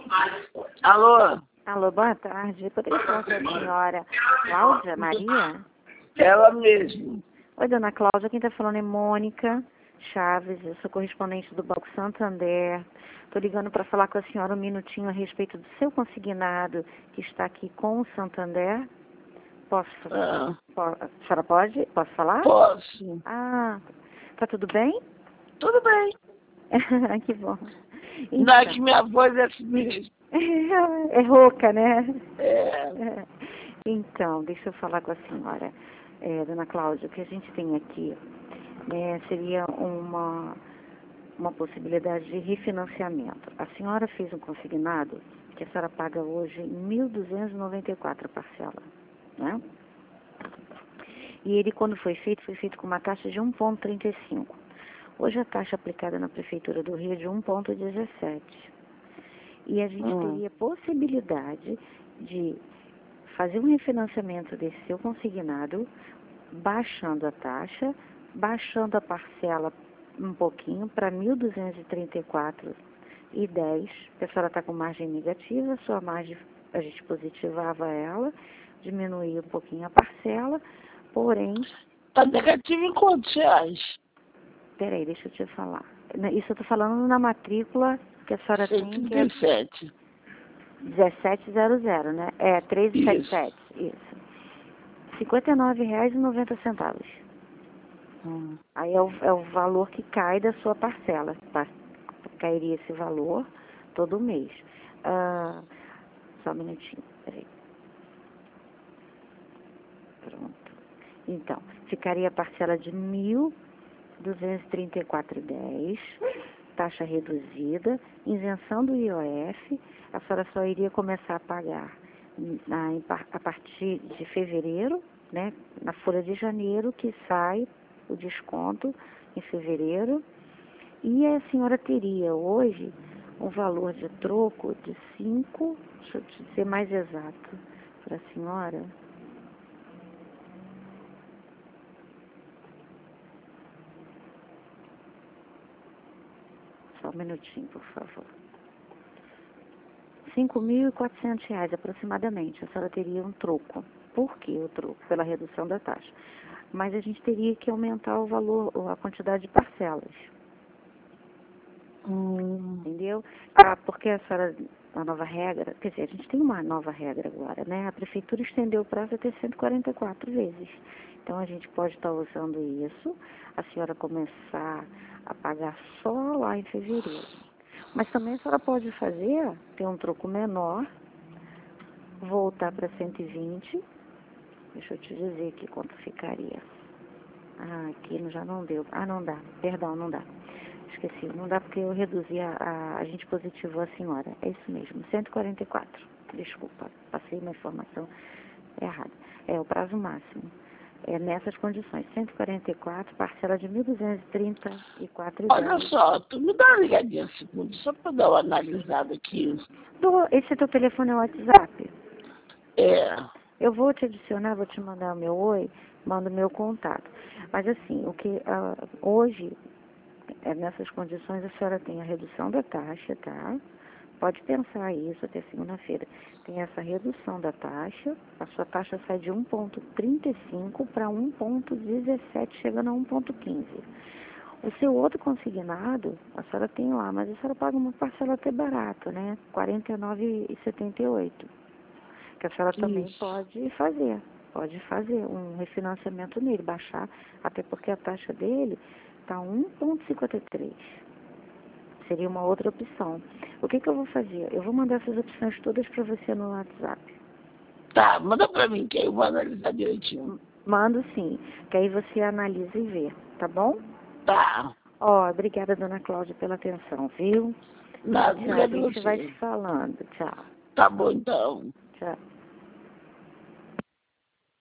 Alô? Alô, boa tarde. Poderia falar com a senhora Cláudia Maria? Ela mesmo. Oi, dona Cláudia. Quem está falando é Mônica Chaves. Eu sou correspondente do Banco Santander. Estou ligando para falar com a senhora um minutinho a respeito do seu consignado que está aqui com o Santander. Posso? Ah, A senhora pode? Posso falar? posso. Ah, tá tudo bem? Tudo bem. Que bom. Não é que minha voz é assim mesmo. É rouca, né? É. Então, deixa eu falar com a senhora, dona Cláudia. O que a gente tem aqui seria uma possibilidade de refinanciamento. A senhora fez um consignado que a senhora paga hoje em 1.294 parcela, né? E ele, quando foi feito com uma taxa de 1,35. Hoje a taxa aplicada na Prefeitura do Rio é de 1,17. E a gente teria possibilidade de fazer um refinanciamento desse seu consignado, baixando a taxa, baixando a parcela um pouquinho para 1.234,10. A senhora está com margem negativa, a sua margem a gente positivava ela, diminuía um pouquinho a parcela, porém... Está negativo em quantos reais? Peraí, deixa eu te falar. Isso eu estou falando na matrícula que a senhora tem, que é 137. 1700, né? É 1377, isso. R$ 59,90. Aí é o valor que cai da sua parcela. Cairia esse valor todo mês. Só um minutinho, peraí. Pronto. Então, ficaria a parcela de 1.234,10, taxa reduzida, isenção do IOF. A senhora só iria começar a pagar a partir de fevereiro, né? Na folha de janeiro, que sai o desconto em fevereiro. E a senhora teria hoje um valor de troco de 5, deixa eu te ser mais exato para a senhora. Só um minutinho, por favor. R$ 5.400 aproximadamente. A senhora teria um troco. Por que o troco? Pela redução da taxa. Mas a gente teria que aumentar o valor, a quantidade de parcelas. Entendeu? Porque a senhora, a nova regra, quer dizer, a gente tem uma nova regra agora, né? A prefeitura estendeu o prazo até 144 vezes. Então a gente pode estar usando isso, a senhora começar a pagar só lá em fevereiro. Mas também a senhora pode fazer, ter um troco menor, voltar para 120. Deixa eu te dizer aqui quanto ficaria. Aqui já não deu. Não dá. Perdão, não dá. Esqueci. Não dá porque eu reduzi a gente positivou a senhora. É isso mesmo. 144. Desculpa. Passei uma informação errada. É o prazo máximo. É nessas condições. 144, parcela de 1.234,10. Olha só, tu me dá uma ligadinha um segundo, só para dar uma analisada aqui. Esse teu telefone é o WhatsApp? É. Eu vou te adicionar, vou te mandar o meu oi, mando o meu contato. Mas assim, hoje, nessas condições, a senhora tem a redução da taxa, tá? Pode pensar isso até segunda-feira. Tem essa redução da taxa, a sua taxa sai de 1,35 para 1,17, chegando a 1,15. O seu outro consignado, a senhora tem lá, mas a senhora paga uma parcela até barata, né? R$ 49,78. Que a senhora também pode fazer um refinanciamento nele, baixar, até porque a taxa dele está 1,53. Seria uma outra opção. O que eu vou fazer? Eu vou mandar essas opções todas para você no WhatsApp. Tá, manda para mim que aí eu vou analisar direitinho. Mando sim, que aí você analisa e vê, tá bom? Tá. Obrigada, dona Cláudia, pela atenção, viu? Nada, Tchau, a gente vai se falando. Tchau. Tá bom, então. Tchau.